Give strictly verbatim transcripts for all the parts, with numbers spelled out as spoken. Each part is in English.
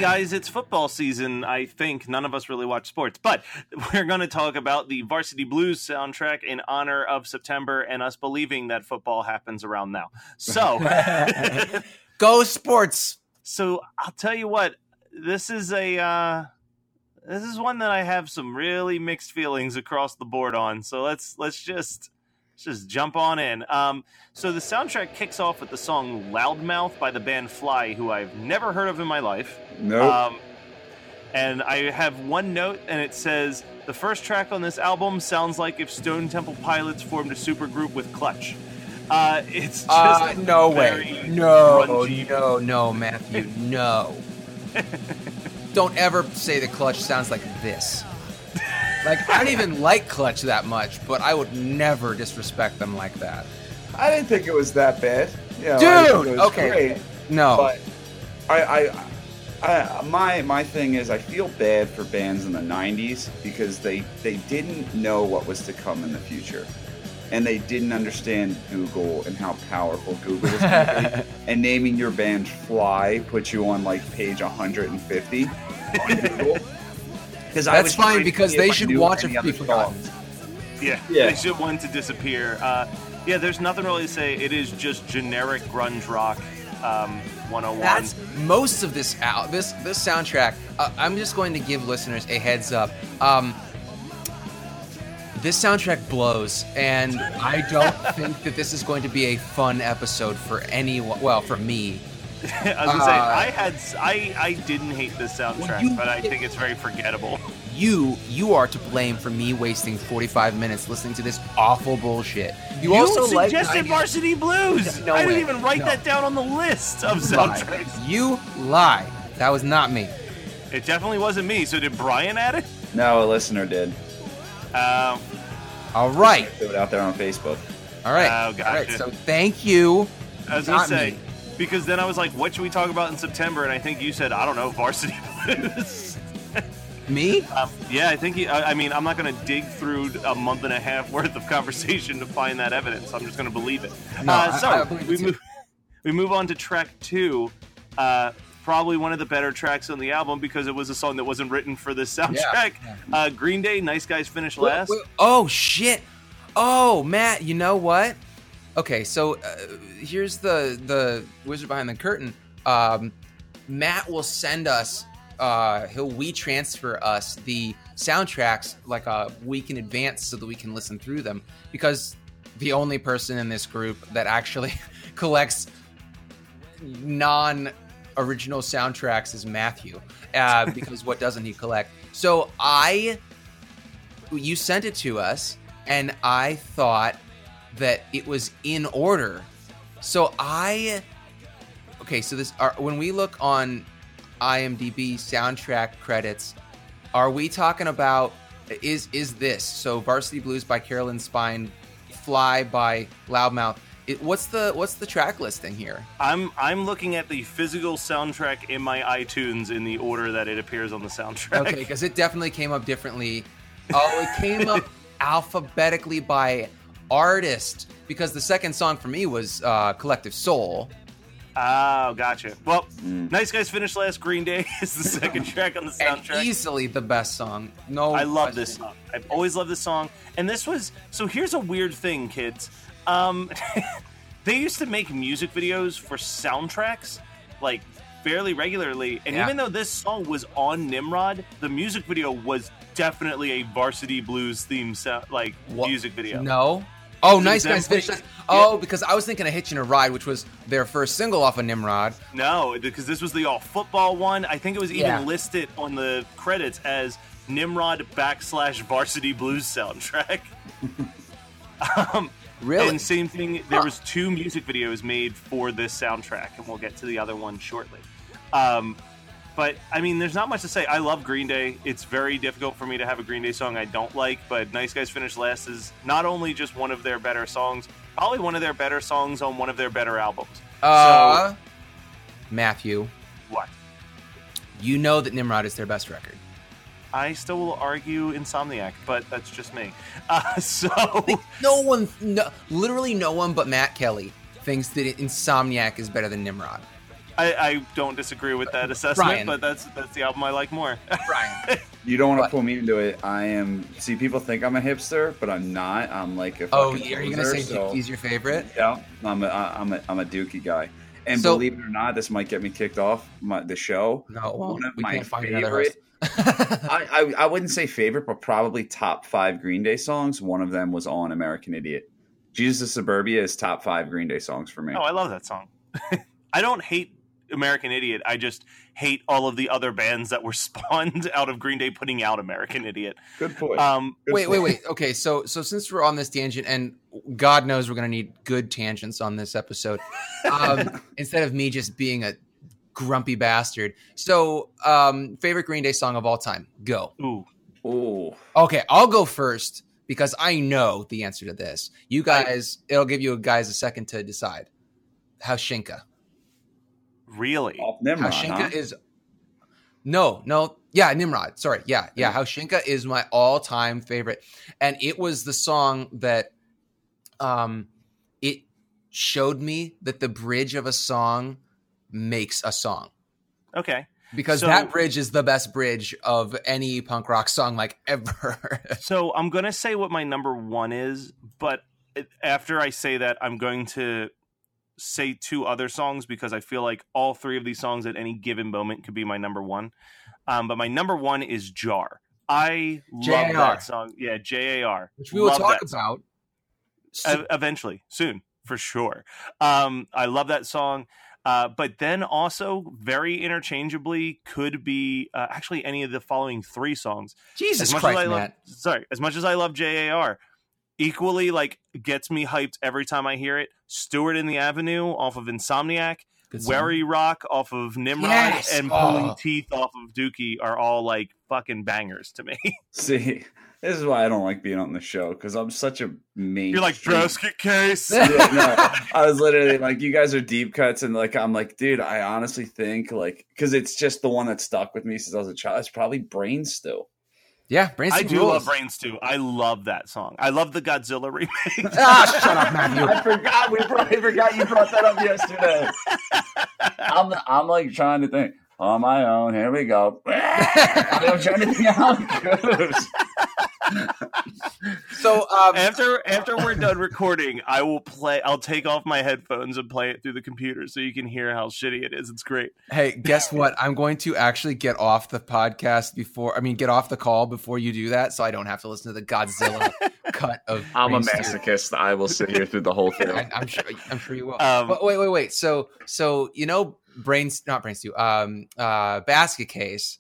guys, it's football season. I think none of us really watch sports, but we're going to talk about the Varsity Blues soundtrack in honor of September and us believing that football happens around now. So, go sports. So I'll tell you what, this is a uh, this is one that I have some really mixed feelings across the board on. So let's let's just. Let's just jump on in. Um, so the soundtrack kicks off with the song Loudmouth by the band Fly, who I've never heard of in my life. Nope. Um, and I have one note, and it says, the first track on this album sounds like if Stone Temple Pilots formed a supergroup with Clutch. Uh, it's just uh, no way. No, grungy. no, no, Matthew, no. Don't ever say that Clutch sounds like this. Like, I don't even like Clutch that much, but I would never disrespect them like that. I didn't think it was that bad. You know, Dude, it was okay. Great, no. But I, I, I, my my thing is I feel bad for bands in the nineties because they, they didn't know what was to come in the future. And they didn't understand Google and how powerful Google was going to be. And naming your band Fly puts you on, like, page one hundred fifty on Google. That's I was fine because they should watch it be forgotten. Yeah, yeah, they should want to disappear. Uh, yeah, there's nothing really to say. It is just generic grunge rock um, one oh one. That's most of this out. This this soundtrack. Uh, I'm just going to give listeners a heads up. Um, this soundtrack blows, and I don't think that this is going to be a fun episode for anyone. Well, for me. I was gonna uh, say I had I, I didn't hate this soundtrack, well, you, but I think it's very forgettable. You you are to blame for me wasting forty-five minutes listening to this awful bullshit. You, you also suggested like Varsity Blues. No I didn't way. even write no. that down on the list of You soundtracks. Lie. You lie. That was not me. It definitely wasn't me. So did Brian add it? No, a listener did. Um. All right. Threw it out there on Facebook. All right. Oh, gotcha. All right. So thank you. I was gonna say. Me. Because then I was like, what should we talk about in September? And I think you said, I don't know, Varsity Blues. Me? Um, yeah, I think, he, I, I mean, I'm not going to dig through a month and a half worth of conversation to find that evidence. I'm just going to believe it. No, uh, so I, I believe we, it move, we move on to track two. Uh, probably one of the better tracks on the album because it was a song that wasn't written for this soundtrack. Yeah, yeah. Uh, Green Day, Nice Guys Finish Last. Wait, wait, oh, shit. Oh, Matt, you know what? Okay, so uh, here's the the wizard behind the curtain. Um, Matt will send us, uh, he'll WeTransfer us the soundtracks like a week in advance so that we can listen through them. Because the only person in this group that actually collects non-original soundtracks is Matthew. Uh, because what doesn't he collect? So I, you sent it to us, and I thought that it was in order. So I, okay, so this, are, when we look on IMDb soundtrack credits, are we talking about, is is this, so Varsity Blues by Carolyn Spine, Fly by Loudmouth, it, what's the what's the track listing here? I'm I'm looking at the physical soundtrack in my iTunes in the order that it appears on the soundtrack. Okay, because it definitely came up differently. Oh, it came up alphabetically by artist, because the second song for me was uh, Collective Soul. Oh, gotcha. Well, mm. Nice Guys Finish Last, Green Day is the second track on the soundtrack. And easily the best song. No, I love this song. I've always loved this song. And this was, so here's a weird thing, kids. Um, they used to make music videos for soundtracks, like, fairly regularly. And yeah. even though this song was on Nimrod, the music video was definitely a Varsity Blues theme sound, like, what? music video. No. Oh, Nice Guys Finish Last. Oh, because I was thinking of Hitchin' a Ride, which was their first single off of Nimrod. No, because this was the all-football one. I think it was even yeah. listed on the credits as Nimrod backslash Varsity Blues soundtrack. um, really? And same thing, there was two music videos made for this soundtrack, and we'll get to the other one shortly. Um, but, I mean, there's not much to say. I love Green Day. It's very difficult for me to have a Green Day song I don't like, but Nice Guys Finish Last is not only just one of their better songs, probably one of their better songs on one of their better albums. Uh, so, Matthew. What? You know that Nimrod is their best record. I still will argue Insomniac, but that's just me. Uh, so no one, no, literally no one but Matt Kelly thinks that Insomniac is better than Nimrod. I, I don't disagree with that assessment, Brian. but that's that's the album I like more. Brian. You don't want What? to pull me into it. I am. See, people think I'm a hipster, but I'm not. I'm like a. Oh, fucking are you gonna poser, say so- Dookie's your favorite? Yeah, I'm a, I'm a, I'm a Dookie guy. And So- believe it or not, this might get me kicked off my, the show. No, it won't. One of We my can't find another favorite. host. I, I I wouldn't say favorite, but probably top five Green Day songs. One of them was on American Idiot. Jesus of Suburbia is top five Green Day songs for me. Oh, I love that song. I don't hate American Idiot. I just hate all of the other bands that were spawned out of Green Day putting out American Idiot. Good point. Um, Good wait, wait, point. wait. Okay, so so since we're on this tangent, and God knows we're gonna need good tangents on this episode, um, instead of me just being a grumpy bastard. So, um, favorite Green Day song of all time? Go. ooh, Ooh. Okay, I'll go first because I know the answer to this. You guys, it'll give you guys a second to decide. Haushinka. really? Off Nimrod, Haushinka huh? is no, no, yeah, Nimrod. Sorry, yeah, yeah. Haushinka is my all-time favorite, and it was the song that, um, it showed me that the bridge of a song makes a song, Okay. because So- that bridge is the best bridge of any punk rock song like ever. So I'm going to say what my number one is, but it- after I say that, I'm going to say two other songs because I feel like all three of these songs at any given moment could be my number one. Um, but my number one is Jar. I love J A R. that song. Yeah, J A R. Which we will Love talk that song. about. E- eventually, soon, for sure. Um, I love that song. Uh, but then also very interchangeably could be uh, actually any of the following three songs. Jesus as much Christ, as I love, Matt. sorry, as much as I love J A R, equally like gets me hyped every time I hear it. Stewart in the Avenue off of Insomniac, Good song. Wary Rock off of Nimrod, Yes! and Oh. Pulling Teeth off of Dookie are all like fucking bangers to me. See, this is why I don't like being on the show because I'm such a main. You're like Basket Case. Yeah, no, I was literally like, you guys are deep cuts, and like, I'm like, dude, I honestly think like, because it's just the one that stuck with me since I was a child. It's probably Brain Still. Yeah, Brainstorm I do rules. love Brains too. I love that song. I love the Godzilla remake. Ah, shut up, Matthew. I forgot. We probably forgot you brought that up yesterday. I'm, I'm like trying to think on my own. Here we go. I'm trying to think how it goes. So, um, after after we're done recording, I will play. I'll take off my headphones and play it through the computer so you can hear how shitty it is. It's great. hey, guess what? I'm going to actually get off the podcast before, I mean, get off the call before you do that, so I don't have to listen to the Godzilla cut of. I'm a Brain Stew. masochist. I will sit here through the whole thing. I, I'm sure. I'm sure you will. Um, but wait, wait, wait. So, so you know, brains, not brains stew. Um, uh, Basket Case.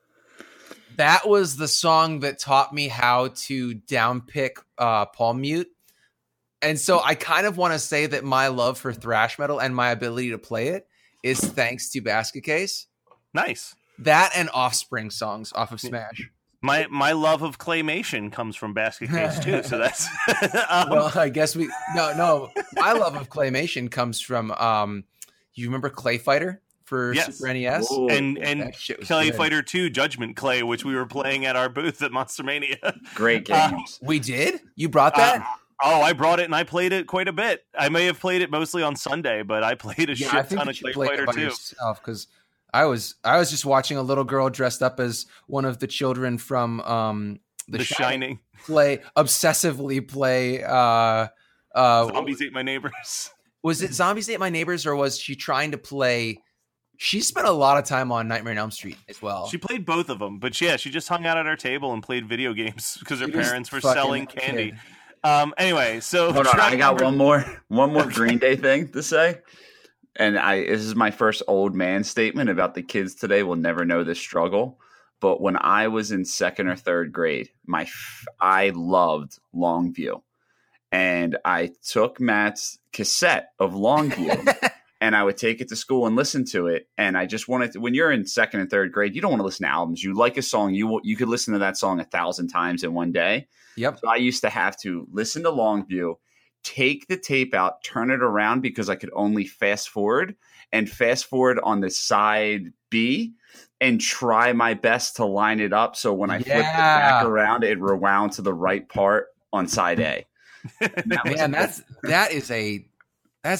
That was the song that taught me how to downpick uh, palm mute. And so I kind of want to say that my love for thrash metal and my ability to play it is thanks to Basket Case. Nice. That and Offspring songs off of Smash. My my love of claymation comes from Basket Case too. So that's um, Well, I guess we no no. My love of claymation comes from um. You remember Clay Fighter for Yes. Super N E S? Ooh. and and That shit was Clay good. Fighter two Judgment Clay, which we were playing at our booth at Monster Mania. Great Uh, games. We did. You brought that? Uh, oh, I brought it and I played it quite a bit. I may have played it mostly on Sunday, but I played a yeah, shit I think ton you of should Clay play Fighter it by two. yourself because I was I was just watching a little girl dressed up as one of the children from um The, the, Shining Shining. play obsessively play. Uh, uh, Zombies Ate My Neighbors. was it Zombies Ate My Neighbors or was she trying to play? She spent a lot of time on Nightmare on Elm Street as well. She played both of them, but yeah, she just hung out at our table and played video games because her She was parents were fucking selling kid. candy. Um. Anyway, so Hold on, track I got number- one more, one more Green Day thing to say, and I this is my first old man statement about the kids today will never know this struggle. But when I was in second or third grade, my f- I loved Longview, and I took Matt's cassette of Longview. And I would take it to school and listen to it. And I just wanted to, when you're in second and third grade, you don't want to listen to albums. You like a song, you you could listen to that song a thousand times in one day. Yep. So I used to have to listen to Longview, take the tape out, turn it around because I could only fast forward and fast forward on the side B and try my best to line it up. So when I flipped it back Yeah. around, it rewound to the right part on side A. And that was Man, it. that's that is a that's a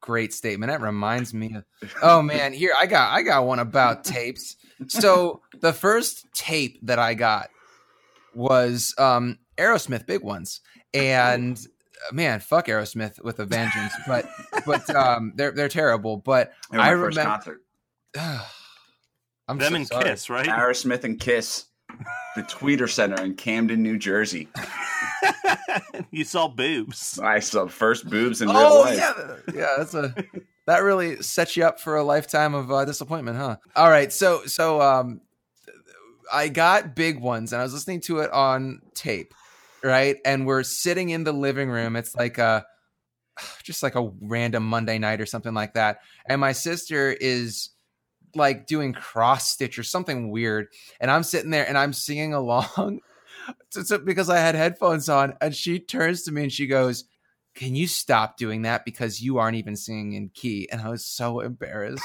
great statement. That reminds me of, oh man, here I got I got one about tapes. So the first tape that I got was um, Aerosmith Big Ones, and man, fuck Aerosmith with a vengeance. But but um, they're they're terrible. But I remember I'm them so and sorry. Kiss, right? Aerosmith and Kiss, the Tweeter Center in Camden, New Jersey. You saw boobs. I saw first boobs in oh, real life. Yeah, yeah, that's a that really sets you up for a lifetime of uh, disappointment, huh? All right, so so um, I got Big Ones, and I was listening to it on tape, right? And we're sitting in the living room. It's like a just like a random Monday night or something like that, and my sister is like doing cross stitch or something weird, and I'm sitting there and I'm singing along. So, so, because I had headphones on, and she turns to me and she goes, "Can you stop doing that because you aren't even singing in key?" And I was so embarrassed.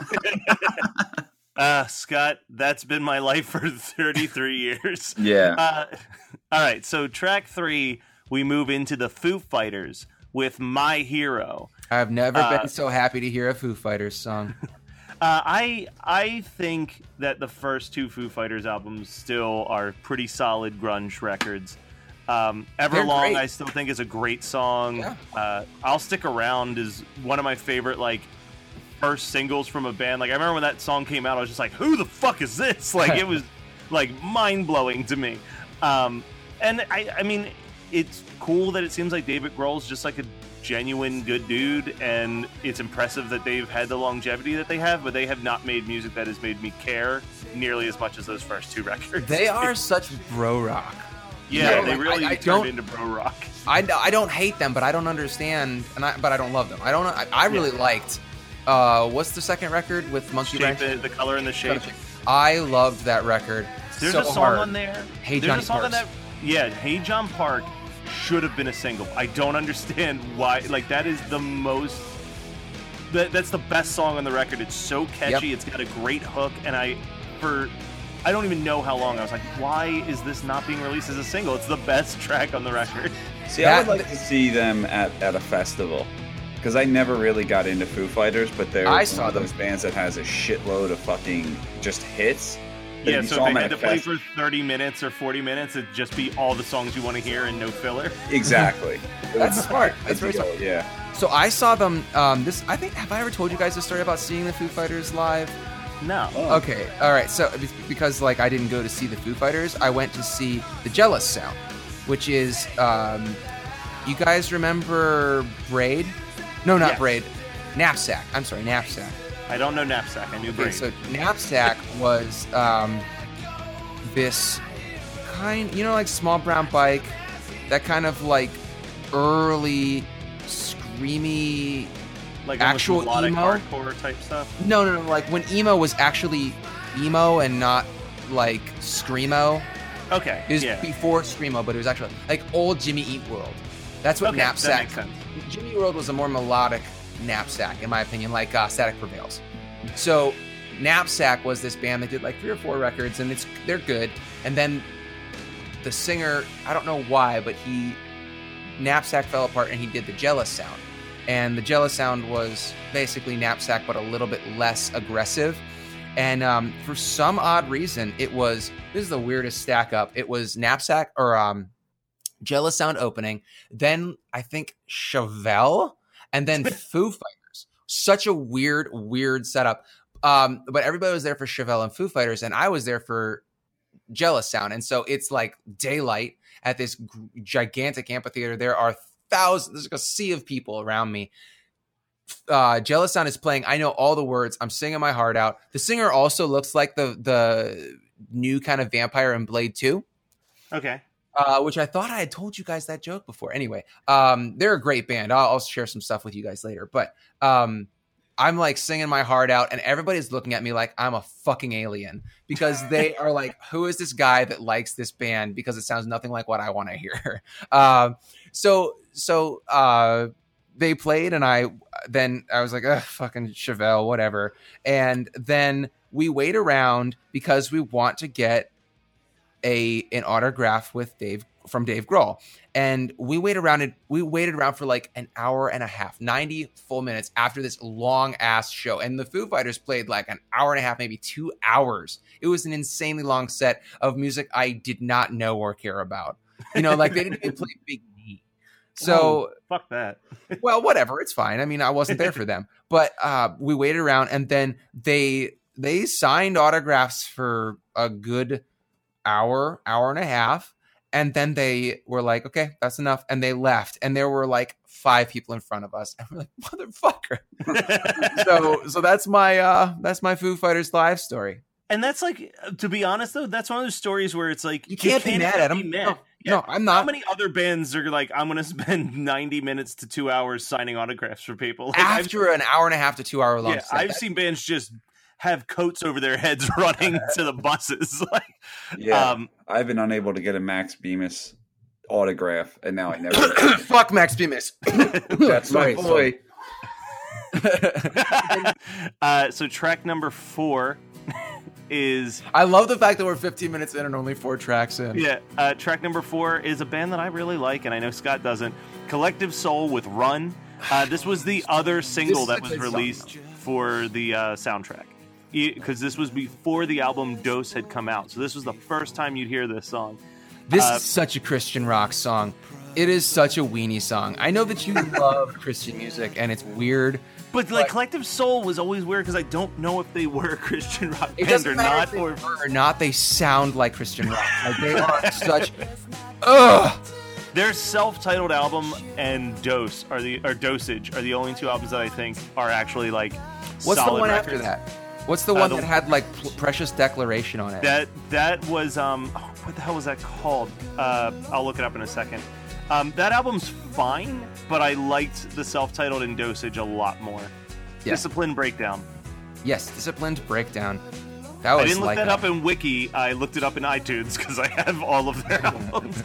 uh, Scott, that's been my life for thirty-three years. Yeah. Uh, all right. So track three, we move into the Foo Fighters with My Hero. I've never uh, been so happy to hear a Foo Fighters song. Uh, I I think that the first two Foo Fighters albums still are pretty solid grunge records. Um, Everlong, I still think is a great song. Yeah. Uh, I'll Stick Around is one of my favorite like first singles from a band. Like I remember when that song came out, I was just like, "Who the fuck is this?" Like it was like mind blowing to me. Um, and I I mean, it's cool that it seems like David Grohl's just like a genuine good dude, and it's impressive that they've had the longevity that they have, but they have not made music that has made me care nearly as much as those first two records. They are such bro rock. Yeah, you know, they like, really I, I turned into bro rock. I, I don't hate them, but I don't understand, and I but I don't love them. I don't. I, I really yeah. liked. Uh, what's the second record with Monkey Shape Branch? It, the Color and the Shape. I loved that record. There's so a song hard. on there. Hey There's Johnny a song Parks. on that. Yeah, Hey John Park should have been a single. I don't understand why. Like that is the most. That that's the best song on the record. It's so catchy. Yep. It's got a great hook, and I for. I don't even know how long. I was like, why is this not being released as a single? It's the best track on the record. See, that, I would like to see them at, at a festival. Because I never really got into Foo Fighters, but they're I one saw of those them. bands that has a shitload of fucking just hits. Yeah, so if they had to play for thirty minutes or forty minutes, it'd just be all the songs you want to hear and no filler. Exactly. That's smart. That's very smart. Yeah. So I saw them, um, this, I think, have I ever told you guys the story about seeing the Foo Fighters live? No. Oh. Okay, all right. So because like I didn't go to see the Foo Fighters, I went to see the Jealous Sound, which is, um, you guys remember Braid? No, not yes. Braid. Knapsack. I'm sorry, Knapsack. I don't know Knapsack. I knew Okay, Braid. so Knapsack was um, this kind, you know, like Small Brown Bike, that kind of like early screamy. Like actual melodic emo? hardcore type stuff? No, no, no. Like when emo was actually emo and not like screamo. Okay. It was yeah. before screamo, but it was actually like old Jimmy Eat World. That's what okay, Knapsack. That makes sense. Jimmy Eat World was a more melodic Knapsack, in my opinion, like uh, Static Prevails. So Knapsack was this band that did like three or four records, and it's they're good. And then the singer, I don't know why, but he Knapsack fell apart, and he did the Jealous Sound. And the Jealous Sound was basically Knapsack, but a little bit less aggressive. And um, for some odd reason, it was, this is the weirdest stack up. It was Knapsack or um, Jealous Sound opening. Then I think Chevelle, and then Foo Fighters. Such a weird, weird setup. Um, but everybody was there for Chevelle and Foo Fighters, and I was there for Jealous Sound. And so it's like daylight at this g- gigantic amphitheater. There are thousands, there's like a sea of people around me. Uh, Jealous Sound is playing. I know all the words. I'm singing my heart out. The singer also looks like the the new kind of vampire in Blade two. Okay. Uh, which I thought I had told you guys that joke before. Anyway, um, they're a great band. I'll, I'll share some stuff with you guys later. But um, I'm like singing my heart out, and everybody's looking at me like I'm a fucking alien because they are like, who is this guy that likes this band? Because it sounds nothing like what I want to hear. um, so so uh, they played, and I then I was like, ugh, fucking Chevelle, whatever. And then we wait around because we want to get a an autograph with Dave from Dave Grohl. And we waited around and we waited around for like an hour and a half, ninety full minutes after this long ass show. And the Foo Fighters played like an hour and a half, maybe two hours. It was an insanely long set of music I did not know or care about. You know, like they didn't even play Big D. So oh, fuck that. Well, whatever, it's fine. I mean, I wasn't there for them. But uh, we waited around and then they they signed autographs for a good hour, hour and a half. And then they were like, okay, that's enough. And they left. And there were like five people in front of us. And we're like, motherfucker. so so that's my uh, that's my Foo Fighters live story. And that's like, to be honest, though, that's one of those stories where it's like, you can't, you can't be mad at them. No, yeah. no, I'm not. How many other bands are like, I'm going to spend ninety minutes to two hours signing autographs for people? Like, After I've, an hour and a half to two hour long yeah, set. I've seen bands just have coats over their heads running to the buses. Like, yeah, um, I've been unable to get a Max Bemis autograph, and now I never. Fuck Max Bemis. That's my boy. uh, so track number four is. I love the fact that we're fifteen minutes in and only four tracks in. Yeah, uh, track number four is a band that I really like, and I know Scott doesn't. Collective Soul with Run. Uh, this was the other single that was released song, for the uh, soundtrack. Because this was before the album Dose had come out. So this was the first time you'd hear this song. This uh, is such a Christian rock song. It is such a weenie song. I know that you love Christian music, and it's weird. But, like, but Collective Soul was always weird because I don't know if they were a Christian rock it band or not. Or, or... or not, they sound like Christian rock. Like, they are such... Ugh! Their self-titled album and Dose are the or Dosage are the only two albums that I think are actually, like, What's solid the one records. after that? What's the one uh, the, that had like Precious Declaration on it? That that was um oh, what the hell was that called? Uh, I'll look it up in a second. Um, that album's fine, but I liked the self-titled and Dosage a lot more. Yeah. Discipline Breakdown. Yes, Disciplined Breakdown. That was I didn't look like that a... up in Wiki. I looked it up in iTunes because I have all of their albums.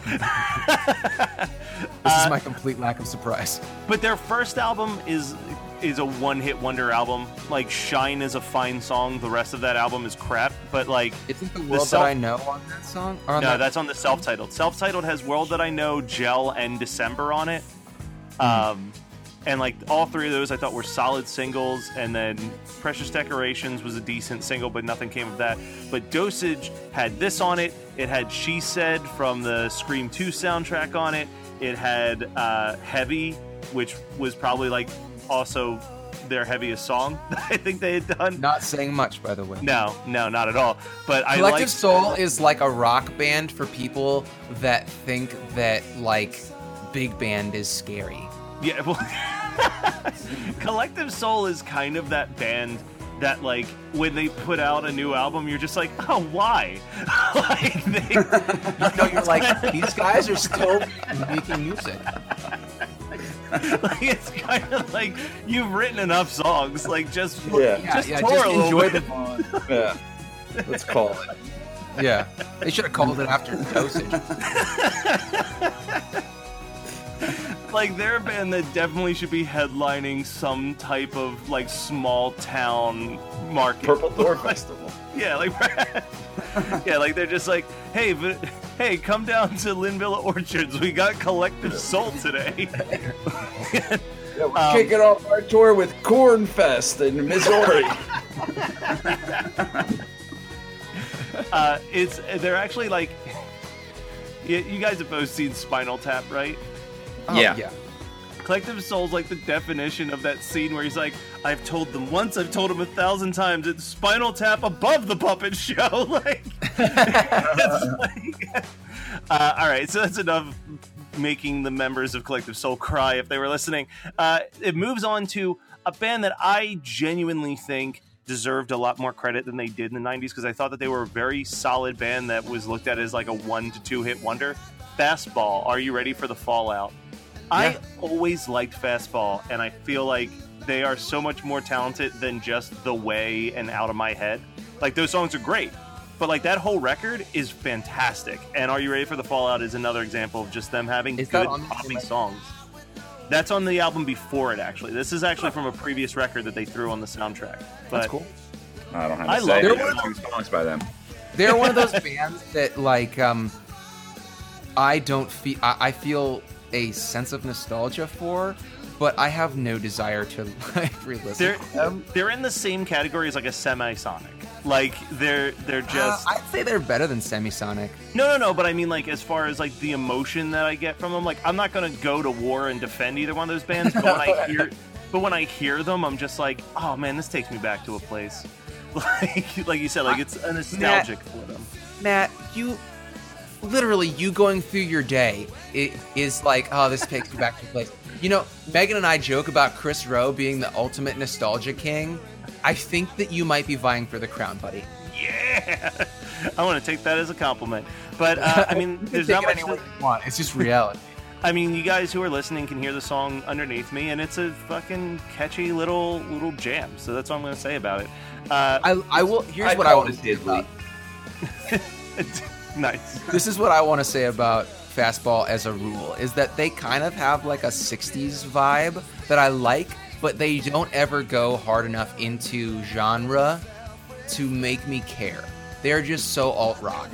This uh, is my complete lack of surprise. But their first album is is a one-hit wonder album. Like, Shine is a fine song. The rest of that album is crap. But, like... Isn't The World the self- That I Know on that song? On no, that- that's on the self-titled. Self-titled has World That I Know, Gel, and December on it. Mm. Um, and, like, all three of those I thought were solid singles. And then Precious Decorations was a decent single, but nothing came of that. But Dosage had this on it. It had She Said from the Scream two soundtrack on it. It had uh, Heavy, which was probably, like... also their heaviest song I think they had done. Not saying much, by the way. No, no, not at all. But I Collective liked... Soul is like a rock band for people that think that like big band is scary. Yeah, well, Collective Soul is kind of that band that, like, when they put out a new album, you're just like, oh, why? Like, they... you know, you're like, these guys are still making music. Like, it's kind of like you've written enough songs. Like, just yeah, just, yeah, tour just a enjoy bit. the yeah. Let's call it. Yeah, they should have called it after Dosage. Like, they're a band that definitely should be headlining some type of, like, small town market. Purple Door Festival. Yeah, like, yeah, like they're just like, hey, but, hey, come down to Linvilla Orchards. We got Collective Soul today. Yeah, we're um, kicking off our tour with Corn Fest in Missouri. uh, it's they're actually like, you, you guys have both seen Spinal Tap, right? Oh, yeah. yeah. Collective Soul's like the definition of that scene where he's like, I've told them once, I've told them a thousand times, it's Spinal Tap above the puppet show. Like, it's like uh, all right, so that's enough making the members of Collective Soul cry if they were listening. Uh, it moves on to a band that I genuinely think deserved a lot more credit than they did in the nineties, because I thought that they were a very solid band that was looked at as like a one to two hit wonder. Fastball, Are You Ready for the Fallout? Yeah. I always liked Fastball, and I feel like they are so much more talented than just The Way and Out of My Head. Like, those songs are great, but like that whole record is fantastic. And Are You Ready for the Fallout is another example of just them having is good poppy songs. That's on the album before it, actually. This is actually from a previous record that they threw on the soundtrack. But that's cool. I don't have to I say love there were two songs by them. They're one of those bands that like um, I don't feel. I, I feel a sense of nostalgia for, but I have no desire to like re-listen. They're to them. they're in the same category as like a Semisonic. Like they're they're just. Uh, I'd say they're better than Semisonic. No, no, no. But I mean, like as far as like the emotion that I get from them, like I'm not gonna go to war and defend either one of those bands. But when I hear, but when I hear them, I'm just like, oh man, this takes me back to a place. Like like you said, like it's a nostalgic Matt, for them. Matt, you literally you going through your day it is like, oh, this takes me back to a place. You know, Megan and I joke about Chris Rowe being the ultimate nostalgia king. I think that you might be vying for the crown, buddy. Yeah, I want to take that as a compliment. But uh, I mean, there's not much. Any way you want. It's just reality. I mean, you guys who are listening can hear the song underneath me, and it's a fucking catchy little little jam. So that's what I'm going to say about it. Uh, I, I will. Here's I what I call want it to say diddly. about. Nice. This is what I want to say about Fastball as a rule: is that they kind of have like a sixties vibe that I like, but they don't ever go hard enough into genre to make me care. They're just so alt rock.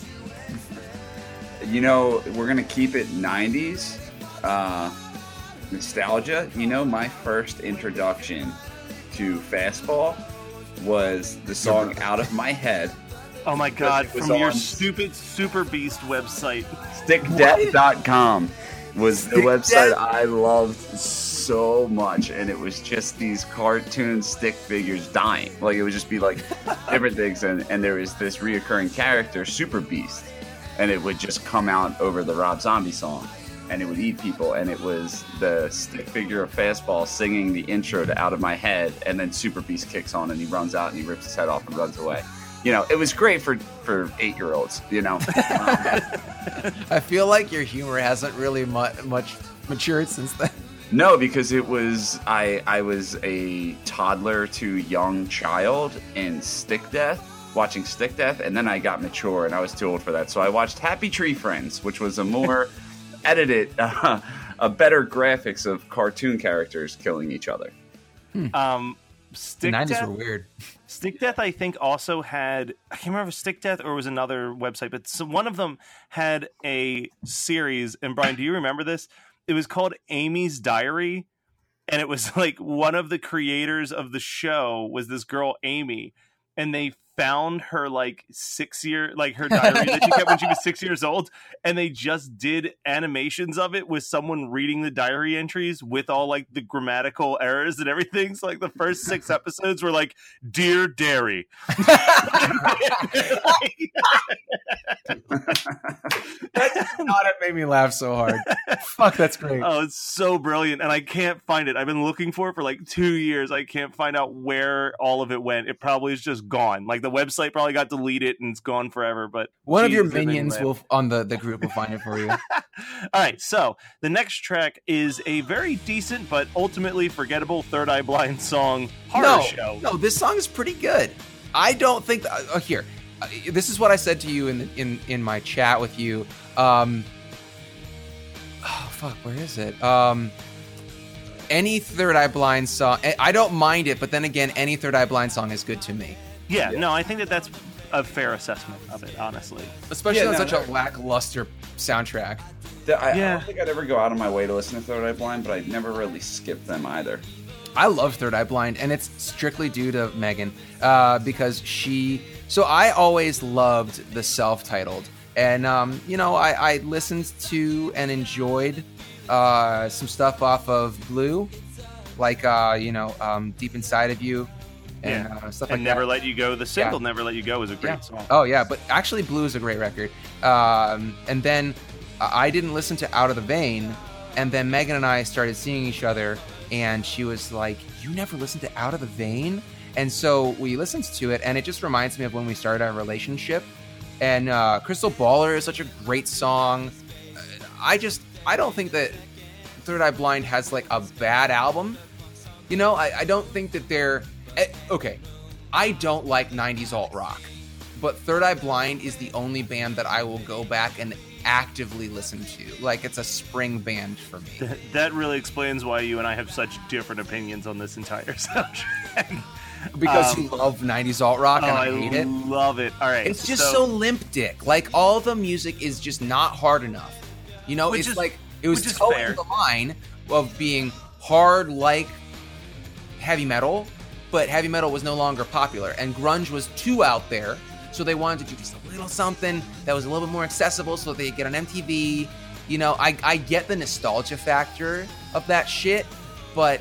You know, we're gonna keep it nineties uh, nostalgia. You know, my first introduction to Fastball was the song "Out of My Head." Oh my god, it was from your on- stupid Super Beast website. stick death dot com was the Stick website Death? I loved so much, and it was just these cartoon stick figures dying. Like it would just be like different things, and, and there was this reoccurring character, Super Beast, and it would just come out over the Rob Zombie song, and it would eat people, and it was the stick figure of Fastball singing the intro to "Out of My Head," and then Super Beast kicks on, and he runs out and he rips his head off and runs away. You know, it was great for, for eight-year-olds, you know. I feel like your humor hasn't really mu- much matured since then. No, because it was, I, I was a toddler to young child in Stick Death, watching Stick Death, and then I got mature and I was too old for that. So I watched Happy Tree Friends, which was a more edited, uh, a better graphics of cartoon characters killing each other. Um, The Stick nineties Death, were weird. Stick Death, I think, also had, I can't remember if Stick Death or it was another website, but some, one of them had a series. And Brian, do you remember this? It was called Amy's Diary. And it was like one of the creators of the show was this girl, Amy. And they found her like six year, like her diary that she kept when she was six years old. And they just did animations of it with someone reading the diary entries with all like the grammatical errors and everything. So like the first six episodes were like, Dear Dairy. That does not have made me laugh so hard. Fuck, that's great. Oh, it's so brilliant. And I can't find it. I've been looking for it for like two years. I can't find out where all of it went. It probably is just gone. Like the website probably got deleted and it's gone forever. But One of your Jesus, it made me minions laugh. will on the, the group will find it for you. All right, so the next track is a very decent but ultimately forgettable Third Eye Blind song, Horror no, Show. no, this song is pretty good. I don't think. That, uh, here, uh, this is what I said to you in the, in in my chat with you. Um, oh fuck, where is it? Um, any Third Eye Blind song, I don't mind it, but then again, any Third Eye Blind song is good to me. Yeah, Yeah. no, I think that that's a fair assessment of it, honestly. Especially Yeah, on no, such no. a lackluster soundtrack. The- I, I Yeah. don't think I'd ever go out of my way to listen to Third Eye Blind, but I never really skipped them either. I love Third Eye Blind, and it's strictly due to Megan uh, because she. So I always loved the self-titled, and um, you know, I, I listened to and enjoyed uh, some stuff off of Blue, like uh, you know, um, Deep Inside of You, and Yeah. uh, stuff And like Never that. Let You Go, the single Yeah. Never Let You Go is a great Yeah. song. Oh yeah, but actually, Blue is a great record. Um, and then uh, I didn't listen to Out of the Vein, and then Megan and I started seeing each other, and she was like, "You never listened to Out of the Vein?" And so we listened to it, and it just reminds me of when we started our relationship. And uh, Crystal Baller is such a great song. Uh, I just, I don't think that Third Eye Blind has like a bad album. You know, I, I don't think that they're eh, okay. I don't like nineties alt rock, but Third Eye Blind is the only band that I will go back and actively listen to. Like it's a spring band for me. That really explains why you and I have such different opinions on this entire soundtrack. Because Um, you love nineties alt rock Oh, and I I hate it. love it. All right, It's just so, limp dick. Like all the music is just not hard enough. You know, Which it's is- like it was which is towing fair. the line of being hard like heavy metal, but heavy metal was no longer popular and grunge was too out there. So they wanted to do just a little something that was a little bit more accessible so they could get on M T V. You know, I, I get the nostalgia factor of that shit, but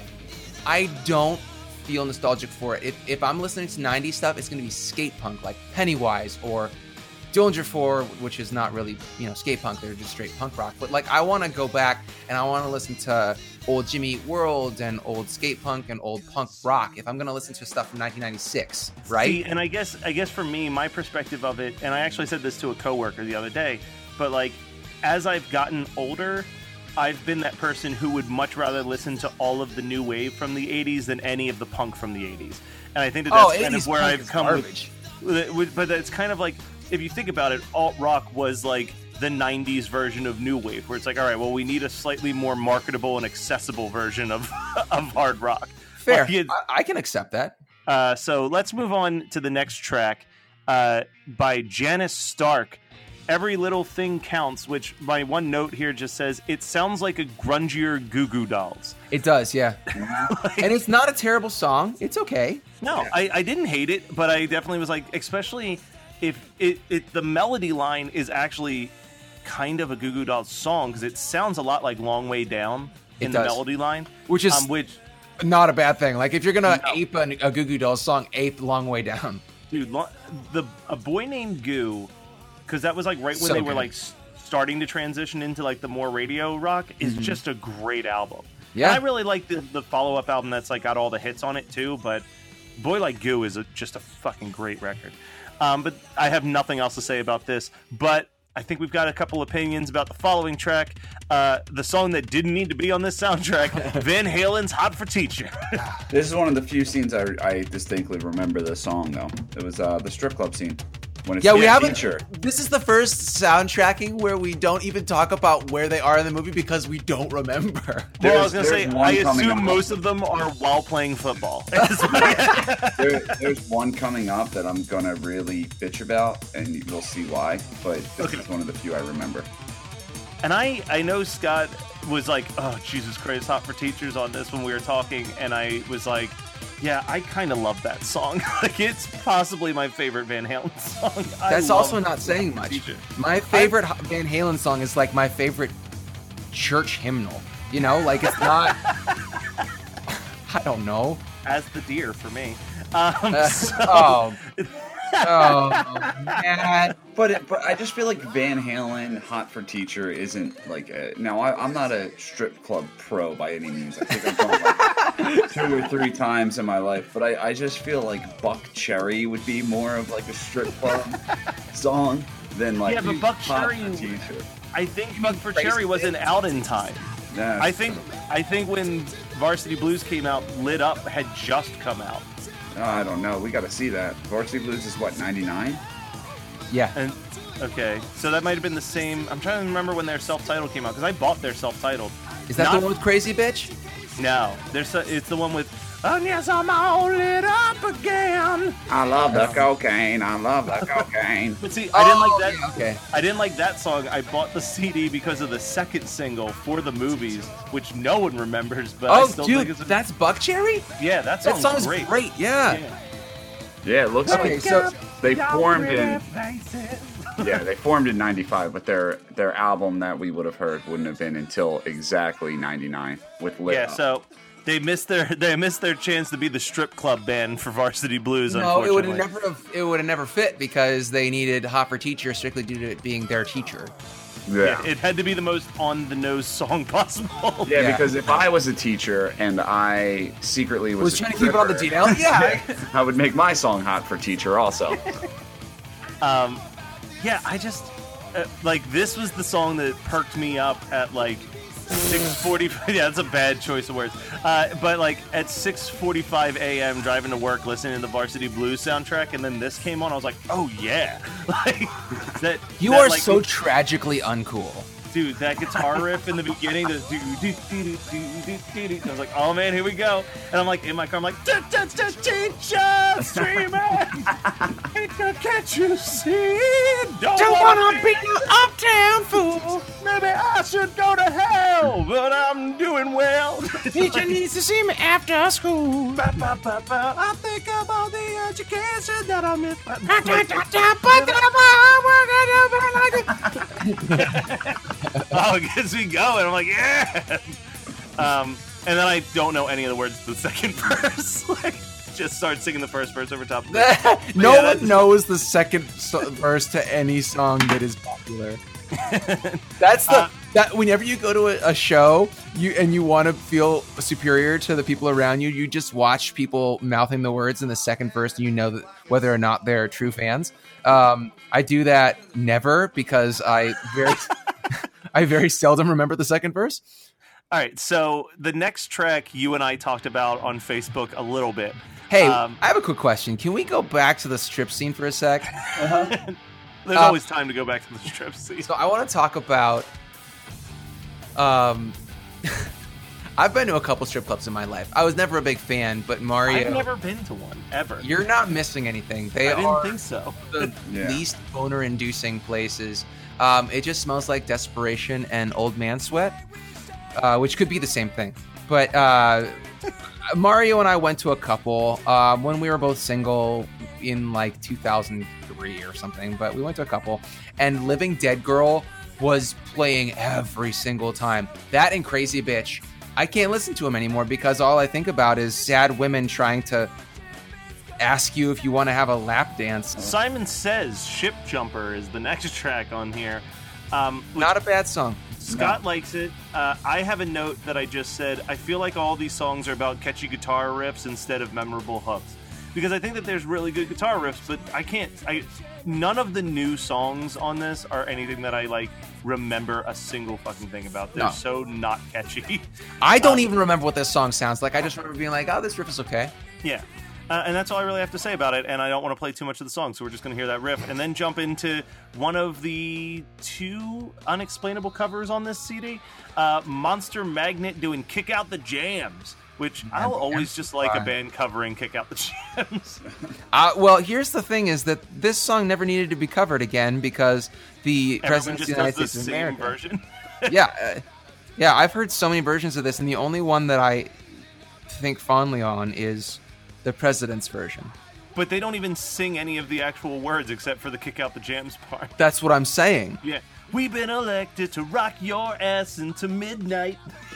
I don't feel nostalgic for it. If, if I'm listening to nineties stuff, it's going to be skate punk like Pennywise or Dillinger four, which is not really, you know, skate punk. They're just straight punk rock. But like, I want to go back and I want to listen to old Jimmy Eat World and old skate punk and old punk rock. If I'm going to listen to stuff from nineteen ninety-six, right? See, and I guess I guess for me, my perspective of it, and I actually said this to a coworker the other day, but like as I've gotten older, I've been that person who would much rather listen to all of the new wave from the eighties than any of the punk from the eighties. And I think that that's Oh, kind eighties of where punk I've is come garbage. with, with, with. But it's kind of like, if you think about it, alt rock was like the nineties version of new wave, where it's like, all right, well, we need a slightly more marketable and accessible version of of hard rock. Fair. Like, it- I, I can accept that. uh, so let's move on to the next track uh, by Janice Stark. Every Little Thing Counts, which my one note here just says, it sounds like a grungier Goo Goo Dolls. It does, yeah. And it's not a terrible song. It's okay. No, I, I didn't hate it, but I definitely was like, especially if it, it the melody line is actually kind of a Goo Goo Dolls song, because it sounds a lot like Long Way Down in It the does. melody line. Which is um, which, not a bad thing. Like, if you're going to No. ape a, a Goo Goo Dolls song, ape Long Way Down. dude, lo- the A Boy Named Goo, because that was like right when So they were good. like s- starting to transition into like the more radio rock, is just a great album. Yeah. And I really like the, the follow up album that's like got all the hits on it too. But Boy Like Goo is a, just a fucking great record. Um, but I have nothing else to say about this. But I think we've got a couple opinions about the following track, uh, the song that didn't need to be on this soundtrack, Van Halen's "Hot for Teacher." This is one of the few scenes I, I distinctly remember the song, though. It was uh, the strip club scene. When it's Yeah, we the haven't. teacher. This is the first soundtracking where we don't even talk about where they are in the movie because we don't remember. Well, I was There's- gonna say, there's one I coming assume up. most of them are while playing football. There, there's one coming up that I'm gonna really bitch about, and you'll see why. But this Okay. is one of the few I remember. And I, I know Scott was like, oh, Jesus Christ, Hot for Teachers on this when we were talking. And I was like, yeah, I kind of love that song. Like, it's possibly my favorite Van Halen song. I That's love also not Hot for saying much. Teacher. My favorite Van Halen song is like my favorite church hymnal. You know, like it's not. I don't know. As the deer for me. Um, so, oh, oh, man. But it, but I just feel like Van Halen, Hot for Teacher, isn't like a, now. I, I'm not a strip club pro by any means. I think I've gone like two or three times in my life, but I, I just feel like Buck Cherry would be more of like a strip club song than like Yeah, but Buck Hot Cherry- for Teacher. I think Buck for Crazy Cherry wasn't out in time. Nah, I think I think when Varsity Blues came out, Lit Up had just come out. oh, I don't know. We got to see that. Varsity Blues is what, ninety-nine? Yeah. And okay, so that might have been the same. I'm trying to remember when their self-titled came out, because I bought their self-titled. Is that Not- the one with Crazy Bitch? No, there's a, it's the one with. Oh yes, I'm all lit up again. I love the cocaine. I love the cocaine. But see, I didn't Oh, like that. yeah, okay. I didn't like that song. I bought the C D because of the second single for the movies, which no one remembers. But I Oh, still dude, think it's a, that's Buck Cherry? yeah, that That song's song's great. great. Yeah. Yeah. Yeah, it looks Okay, like so they formed in. Faces. Yeah, they formed in ninety-five, but their their album that we would have heard wouldn't have been until exactly ninety-nine with Lit Yeah, Up. so they missed their they missed their chance to be the strip club band for Varsity Blues. no, it would unfortunately. have never have it would have never fit because they needed Hot for Teacher strictly due to it being their teacher. yeah. It, it had to be the most on the nose song possible. Yeah, Yeah. because if I was a teacher and I secretly was, Was a trying to keep it on the stripper, D L. Yeah. I would make my song Hot for Teacher also. Um, yeah, I just uh, like this was the song that perked me up at like six forty-five. Yeah, that's a bad choice of words. Uh, but like at six forty-five a.m. driving to work, listening to the Varsity Blues soundtrack, and then this came on, I was like, oh yeah, like that. You that, are like, so tragically uncool. dude, that guitar riff in the beginning, the do do do do do do. I was like, oh man, here we go. And I'm like in my car, I'm like, teacher, streaming. Can't you see? Don't, Don't wanna, wanna be an uptown fool. Maybe I should go to hell, but I'm doing well. Teacher needs to see me after school. Ba, ba, ba, ba. I think about the education that I missed. Oh, it gets me going. I'm like, yeah. Um, and then I don't know any of the words to the second verse. Like, just start singing the first verse over top of it. No yeah, one knows the second so- verse to any song that is popular. That's the Uh, that whenever you go to a, a show, you and you want to feel superior to the people around you, you just watch people mouthing the words in the second verse, and you know that whether or not they're true fans. Um, I do that never because I very I very seldom remember the second verse. All right, so the next track you and I talked about on Facebook a little bit. Hey, Um, I have a quick question. Can we go back to the strip scene for a sec? There's Uh, always time to go back to the strip scene. So I want to talk about. Um, I've been to a couple strip clubs in my life. I was never a big fan, but Mario, I've never been to one ever. you're not missing anything. They I didn't are think so. the Yeah. least boner-inducing places. Um, it just smells like desperation and old man sweat, uh, which could be the same thing. But uh, Mario and I went to a couple um, when we were both single in like two thousand three or something. But we went to a couple, and Living Dead Girl was playing every single time. That and Crazy Bitch. I can't listen to them anymore because all I think about is sad women trying to ask you if you want to have a lap dance. Simon Says Ship Jumper is the next track on here. Um, which Not a bad song. Scott likes it. Uh, I have a note that I just said, I feel like all these songs are about catchy guitar riffs instead of memorable hooks. Because I think that there's really good guitar riffs, but I can't... I none of the new songs on this are anything that I, like, remember a single fucking thing about. They're No. so not catchy. I don't Um, even remember what this song sounds like. I just remember being like, oh, this riff is okay. Yeah. Uh, and that's all I really have to say about it, and I don't want to play too much of the song, so we're just going to hear that riff and then jump into one of the two unexplainable covers on this C D. Uh, Monster Magnet doing Kick Out the Jams, which I'll always just like a band covering Kick Out the Jams. Uh, well, here's the thing is that this song never needed to be covered again because the Everyone President of just the does United the States of same America. version. yeah. Uh, yeah, I've heard so many versions of this, and the only one that I think fondly on is the President's version. But they don't even sing any of the actual words except for the Kick Out the Jams part. That's what I'm saying. Yeah. We've been elected to rock your ass into midnight.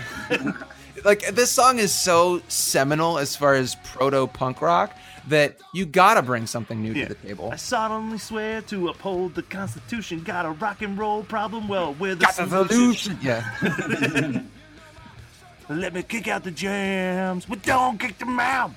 Like, this song is so seminal as far as proto-punk rock that you gotta bring something new Yeah. to the table. I solemnly swear to uphold the Constitution. Got a rock and roll problem? Well, we're the Got the solution. solution. Yeah. Let me kick out the jams, but don't kick them out.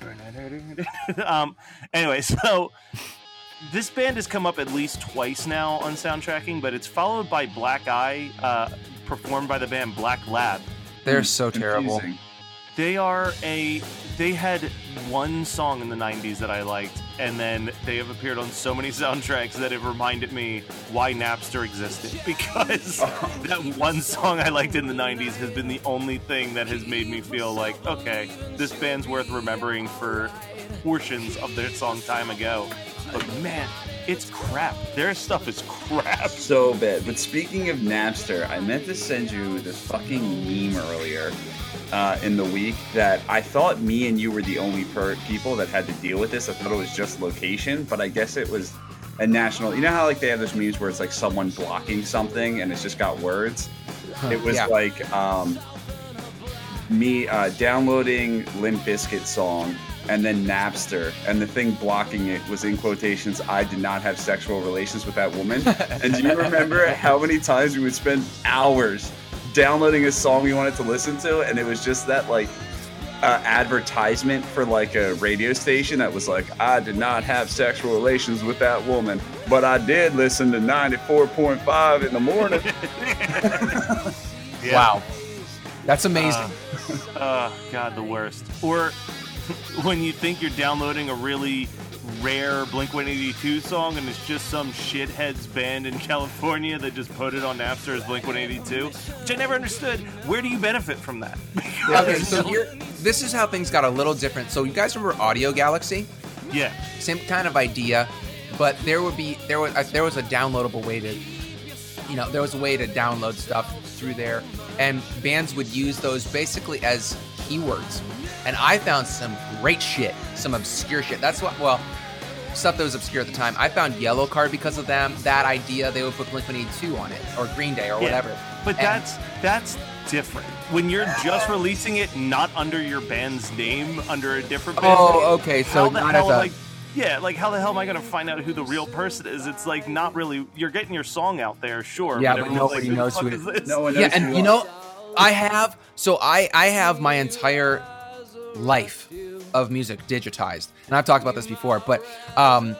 um. Anyway, so this band has come up at least twice now on Soundtracking, but it's followed by Black Eye, uh, performed by the band Black Lab. They're so terrible. Confusing. They are a. They had one song in the nineties that I liked, and then they have appeared on so many soundtracks that it reminded me why Napster existed. Because that one song I liked in the nineties has been the only thing that has made me feel like, okay, this band's worth remembering for portions of their song time ago. But man, it's crap. Their stuff is crap. So bad. But speaking of Napster, I meant to send you this fucking meme earlier uh, in the week that I thought me and you were the only per- people that had to deal with this. I thought it was just location, but I guess it was a national. You know how like they have those memes where it's like someone blocking something and it's just got words? It was Yeah. like um, me uh, downloading Limp Bizkit song and then Napster, and the thing blocking it was in quotations, I did not have sexual relations with that woman. And do you remember how many times we would spend hours downloading a song we wanted to listen to, and it was just that like uh, advertisement for like a radio station that was like, I did not have sexual relations with that woman, but I did listen to ninety-four point five in the morning. Yeah. Wow. That's amazing. Uh, God, the worst. Or when you think you're downloading a really rare Blink one eighty-two song, and it's just some shithead's band in California that just put it on Napster as Blink one eighty-two, which I never understood. Where do you benefit from that? Okay, so here, this is how things got a little different. So you guys remember Audio Galaxy? Yeah. Same kind of idea, but there would be there was uh, there was a downloadable way to, you know, there was a way to download stuff through there, and bands would use those basically as keywords. And I found some great shit, some obscure shit. That's what, well, stuff that was obscure at the time. I found Yellow Card because of them. That idea, they would put Blink one eighty-two on it, or Green Day, or Yeah, whatever. But And- that's that's different. When you're just releasing it not under your band's name, under a different band Oh, name, okay, so how the not hell as a- am I, yeah, like how the hell am I gonna find out who the real person is? It's like not really. You're getting your song out there, sure. Yeah, but everyone's nobody like, knows the who fuck it is is. this? No one knows. Yeah, who and you you are. know, I have, so I, I have my entire life of music digitized. And I've talked about this before, but um,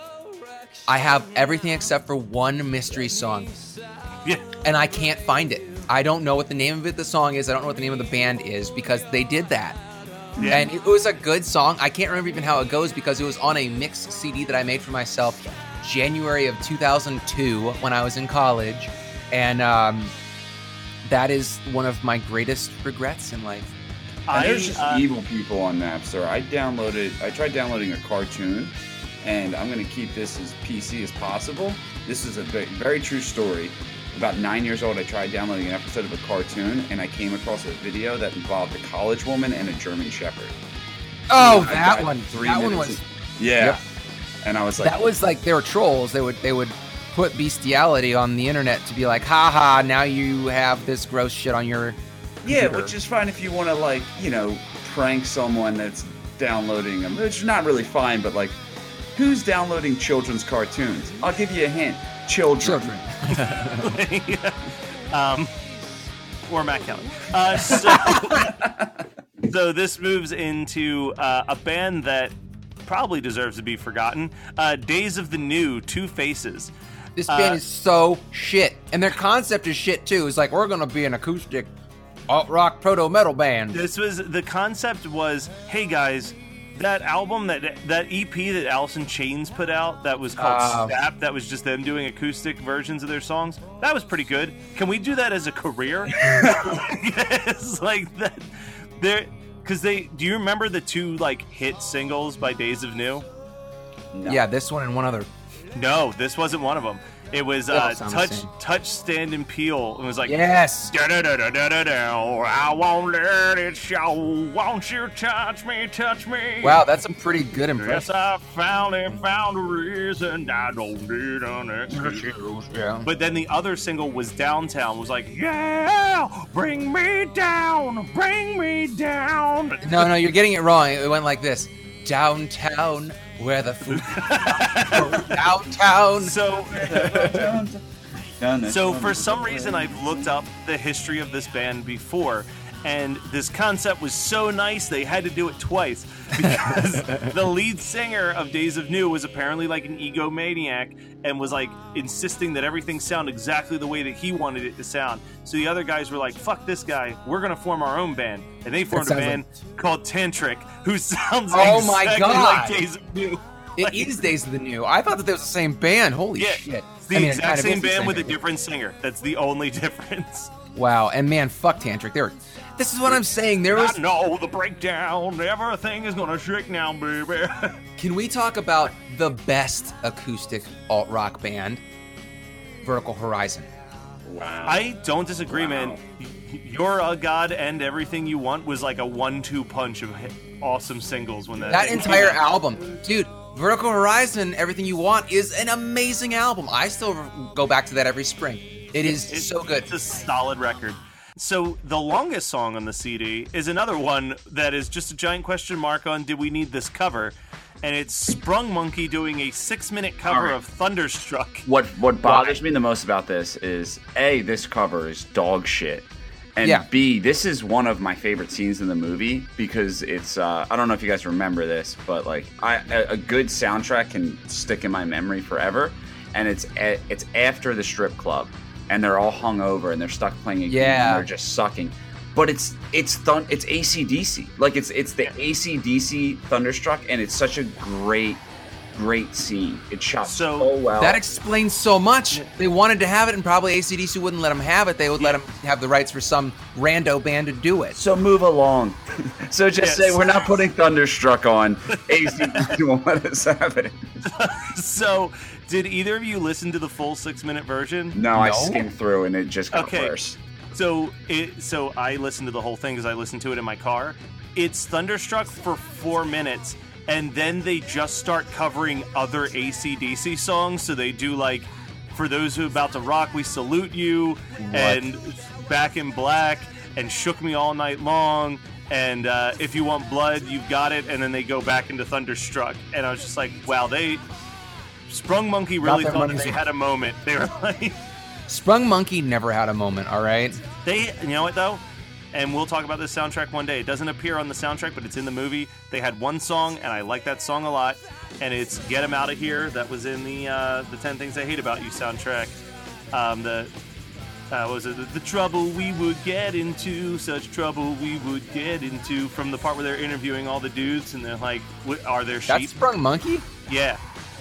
I have everything except for one mystery song. Yeah. And I can't find it. I don't know what the name of it, the song is. I don't know what the name of the band is because they did that. Yeah. And it was a good song. I can't remember even how it goes because it was on a mixed C D that I made for myself January of two thousand two when I was in college. And um, that is one of my greatest regrets in life. And I, there's just uh, evil people on Napster. I downloaded, I tried downloading a cartoon, and I'm going to keep this as P C as possible. This is a very, very true story. About nine years old, I tried downloading an episode of a cartoon, and I came across a video that involved a college woman and a German Shepherd. Oh, I that got one. three That one minutes was. in- Yeah. Yep. And I was like, That was like they were trolls. They would they would put bestiality on the internet to be like, ha ha, now you have this gross shit on your yeah, computer. which is fine if you want to, like, you know, prank someone that's downloading them, which is not really fine, but like, who's downloading children's cartoons? I'll give you a hint. Children. children. um, or Matt Kelly. Uh, so, so this moves into uh, a band that probably deserves to be forgotten. Uh, Days of the New, Two Faces. This Uh, band is so shit. And their concept is shit too. It's like, we're gonna be an acoustic alt rock proto metal band. This was the concept was, hey guys, that album that that E P that Alice in Chains put out that was called Oh. Snap, that was just them doing acoustic versions of their songs. That was pretty good. Can we do that as a career? It's like that. There, because they. Do you remember the two like hit singles by Days of New? No. Yeah, this one and one other. No, this wasn't one of them. It was They all uh, sound the Touch, same. Touch, Stand, and Peel. It was like, Yes. da-da-da-da-da-da, I won't let it show. Won't you touch me, touch me? Wow, that's a pretty good Yes, impression. I finally found a reason I don't need an excuse. Yeah. But then the other single was Downtown. Was like, yeah, bring me down, bring me down. No, no, you're getting it wrong. It went like this. Downtown, where the food downtown. So, Done it. so for some reason, I've looked up the history of this band before, and this concept was so nice they had to do it twice because the lead singer of Days of New was apparently like an egomaniac and was like insisting that everything sound exactly the way that he wanted it to sound. So the other guys were like, "Fuck this guy, we're gonna form our own band," and they formed a sounds band called Tantric, who sounds Oh my exactly God. like Days of New. It is Days of the New. I thought that they was the same band. Holy Yeah, shit. it's the I mean, it exact kind of same is the band with a band. different singer. That's the only difference. Wow, and man, fuck Tantric. They were. This is what I'm saying. There was. I know the breakdown. Everything is gonna shake now, baby. Can we talk about the best acoustic alt rock band, Vertical Horizon? Wow. I don't disagree, Wow. man. You're a God and Everything You Want was like a one-two punch of hit- awesome singles when that That came entire out. album, dude. Vertical Horizon, Everything You Want is an amazing album. I still go back to that every spring. It is It's- so good. It's a solid record. So the longest song on the C D is another one that is just a giant question mark on did we need this cover? And it's Sprung Monkey doing a six-minute cover Alright. of Thunderstruck. What what bothers me the most about this is A, this cover is dog shit. And Yeah. B, this is one of my favorite scenes in the movie because it's uh, I don't know if you guys remember this, but like I, a, a good soundtrack can stick in my memory forever. And it's a, it's after the strip club, and they're all hungover and they're stuck playing a game Yeah. and they're just sucking. But it's it's thun- it's A C D C, like it's it's the A C D C Thunderstruck, and it's such a great great scene. It's shot So- so, well. That explains so much. They wanted to have it, and probably A C D C wouldn't let them have it. They would let them have the rights for some rando band to do it. so move along. So just Yes. say we're not putting Thunderstruck on. A C D C won't let us have it. So, did either of you listen to the full six-minute version? No, I No? skimmed through and it just got Okay. worse. So it so I listened to the whole thing because I listened to it in my car. It's Thunderstruck for four minutes, and then they just start covering other A C D C songs. So they do like, "For Those Who About to Rock, We Salute You," and "Back in Black," and "Shook Me All Night Long," and uh, "If You Want Blood, You've Got It," and then they go back into Thunderstruck. And I was just like, wow, they Sprung Monkey really their thought money's that they worth. had a moment. They were like. Sprung Monkey never had a moment, all right? They, you know what though, and we'll talk about this soundtrack one day. It doesn't appear on the soundtrack, but it's in the movie. They had one song, and I like that song a lot, and it's "Get 'Em Out of Here." That was in the uh, the ten Things I Hate About You soundtrack. Um, the uh, what was it? The, the trouble we would get into, such trouble we would get into. From the part where they're interviewing all the dudes, and they're like, "What are there sheep?" That's Sprung Monkey? Yeah.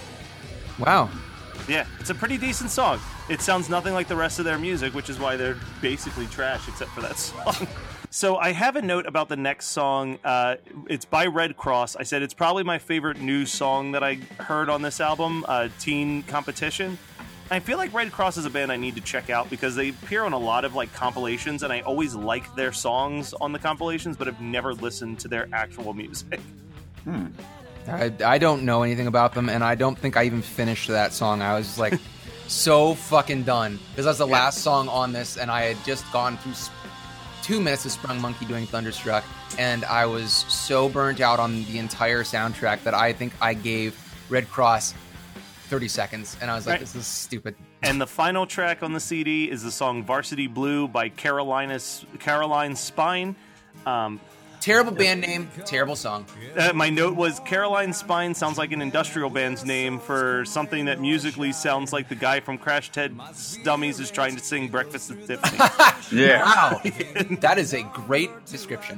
Wow. Yeah, it's a pretty decent song. It sounds nothing like the rest of their music, which is why they're basically trash, except for that song. So I have a note about the next song. Uh, it's by Red Cross. I said it's probably my favorite new song that I heard on this album, uh, Teen Competition. I feel like Red Cross is a band I need to check out because they appear on a lot of like compilations, and I always like their songs on the compilations, but I've never listened to their actual music. Hmm. I, I don't know anything about them, and I don't think I even finished that song. I was like so fucking done because that's the Yeah. last song on this, and I had just gone through s- two minutes of Sprung Monkey doing Thunderstruck, and I was so burnt out on the entire soundtrack that I think I gave Red Cross thirty seconds, and I was like, Right. this is stupid. And the final track on the C D is the song "Varsity Blue" by Carolina's Caroline Spine. Um, Terrible band name, terrible song. Uh, my note was Caroline Spine sounds like an industrial band's name for something that musically sounds like the guy from Crash Test Dummies is trying to sing Breakfast at Tiffany's. Yeah. Wow, that is a great description.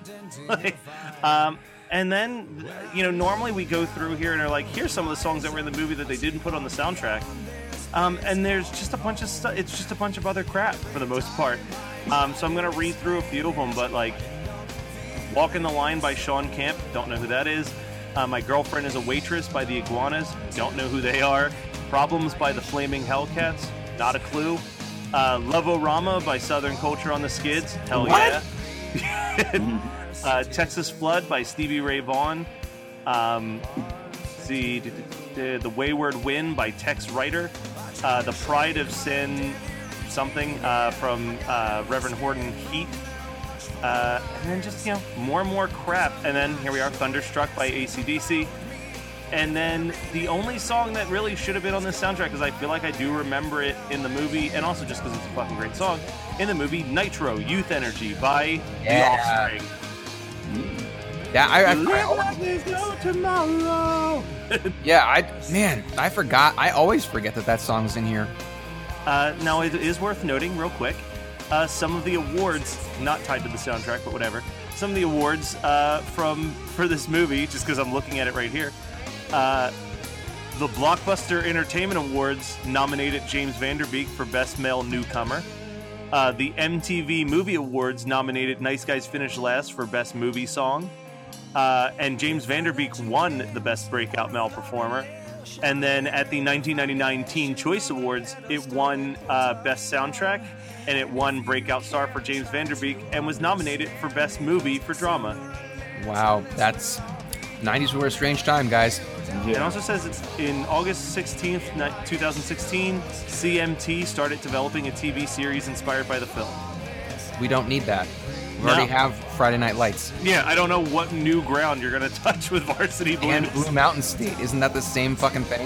um, and then, you know, normally we go through here and are like, here's some of the songs that were in the movie that they didn't put on the soundtrack. Um, and there's just a bunch of stuff. It's just a bunch of other crap for the most part. Um, so I'm going to read through a few of them, but like Walking the Line by Sean Kemp, don't know who that is. Uh, My Girlfriend is a Waitress by the Iguanas, don't know who they are. Problems by the Flaming Hellcats, not a clue. Uh, Love-O-Rama by Southern Culture on the Skids, hell What? yeah. uh, Texas Flood by Stevie Ray Vaughan. Um, let's see, d- d- d- The Wayward Wind by Tex Ryder. Uh, the Pride of Sin something uh, from uh, Reverend Horton Heat. Uh, and then just, you know, more and more crap. And then here we are, Thunderstruck by A C D C. And then the only song that really should have been on this soundtrack, because I feel like I do remember it in the movie, and also just because it's a fucking great song, in the movie Nitro, Youth Energy by Yeah. The Offspring. Yeah, I, I, Live I like there's no tomorrow. yeah, I man, I forgot. I always forget that that song's in here. Uh, now, it is worth noting, real quick, uh, some of the awards, not tied to the soundtrack, but whatever, some of the awards uh, from for this movie, just because I'm looking at it right here. Uh, the Blockbuster Entertainment Awards nominated James Vanderbeek for Best Male Newcomer. Uh, the M T V Movie Awards nominated Nice Guys Finish Last for Best Movie Song. Uh, and James Vanderbeek won the Best Breakout Male Performer. And then at the nineteen ninety-nine Teen Choice Awards, it won uh, Best Soundtrack, and it won Breakout Star for James Vanderbeek, and was nominated for Best Movie for Drama. Wow, that's nineties were a strange time, guys. It also says it's in August sixteenth, twenty sixteen, C M T started developing a T V series inspired by the film. We don't need that. We No. already have Friday Night Lights Yeah, I don't know what new ground you're going to touch with Varsity Blues. and Blue Mountain State. Isn't that the same fucking thing?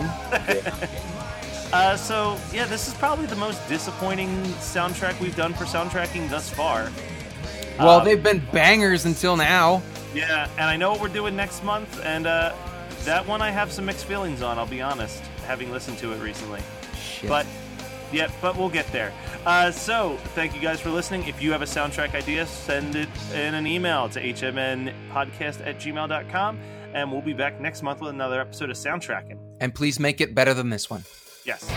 Uh, so, yeah, this is probably the most disappointing soundtrack we've done for soundtracking thus far. Well, Um, they've been bangers until now. Yeah, and I know what we're doing next month, and uh, that one I have some mixed feelings on, I'll be honest, having listened to it recently. Shit. But, yeah, but we'll get there. Uh, so, thank you guys for listening. If you have a soundtrack idea, send it in an email to h m n podcast at gmail dot com, and we'll be back next month with another episode of Soundtracking. And please make it better than this one. Yes.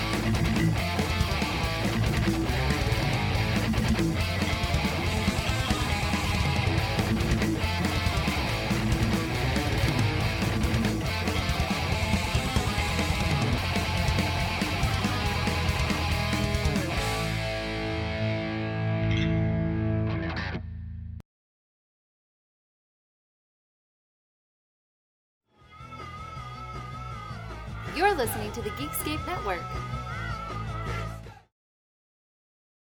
You're listening to the Geekscape Network.